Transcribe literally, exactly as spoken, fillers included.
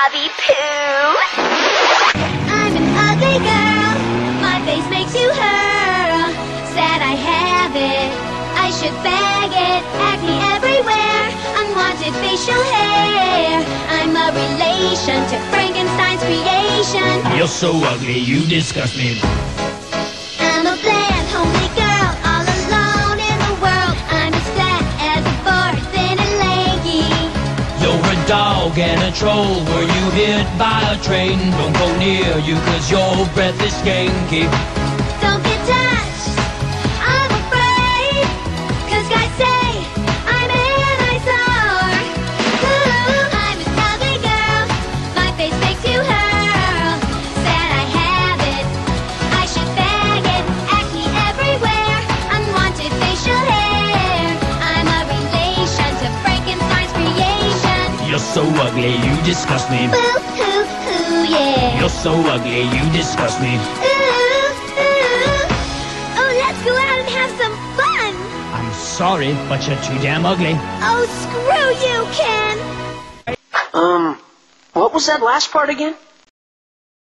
Bobby Poo. I'm an ugly girl, my face makes you hurl. Sad I have it, I should bag it. Acne everywhere, unwanted facial hair. I'm a relation to Frankenstein's creation. You're so ugly, you disgust me. I'm a bland, homely girl, all alone in the world. I'm as flat as a board, thin and leggy. You're a dog and a troll. Were you hit by a train? Don't go near you, cause your breath is skanky. Don't get touched, I'm afraid, cause guys say I'm an eyesore. Ooh, I'm an ugly girl, my face makes you hurl. Sad I have it, I should bag it. Acne everywhere, unwanted facial hair. I'm a relation to Frankenstein's creation. You're so ugly, you disgust me. Boo hoo hoo, yeah. You're so ugly, you disgust me. Ooh, ooh. Oh, let's go out and have some fun. I'm sorry, but you're too damn ugly. Oh, screw you, Ken. Um, what was that last part again?